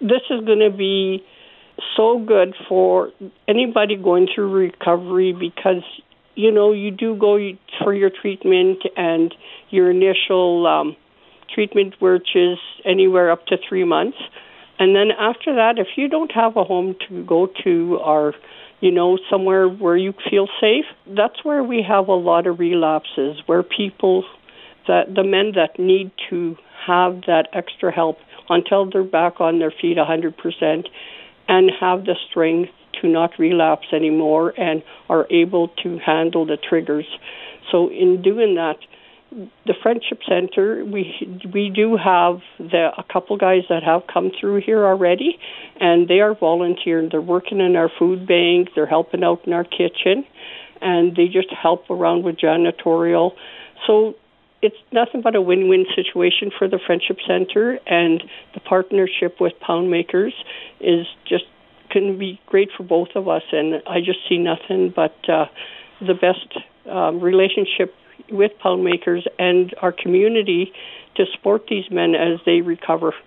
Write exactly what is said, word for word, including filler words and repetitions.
this is going to be so good for anybody going through recovery because, you know, you do go for your treatment and your initial um, treatment, which is anywhere up to three months. And then after that, if you don't have a home to go to or, you know, somewhere where you feel safe, that's where we have a lot of relapses, where people, that the men that need to have that extra help until they're back on their feet one hundred percent and have the strength to not relapse anymore and are able to handle the triggers. So in doing that, the Friendship Center, we we do have the, a couple guys that have come through here already, and they are volunteering. They're working in our food bank. They're helping out in our kitchen, and they just help around with janitorial. So it's nothing but a win-win situation for the Friendship Center, and the partnership with Poundmakers is just can be great for both of us. And I just see nothing but uh, the best um, relationship with Poundmakers and our community to support these men as they recover.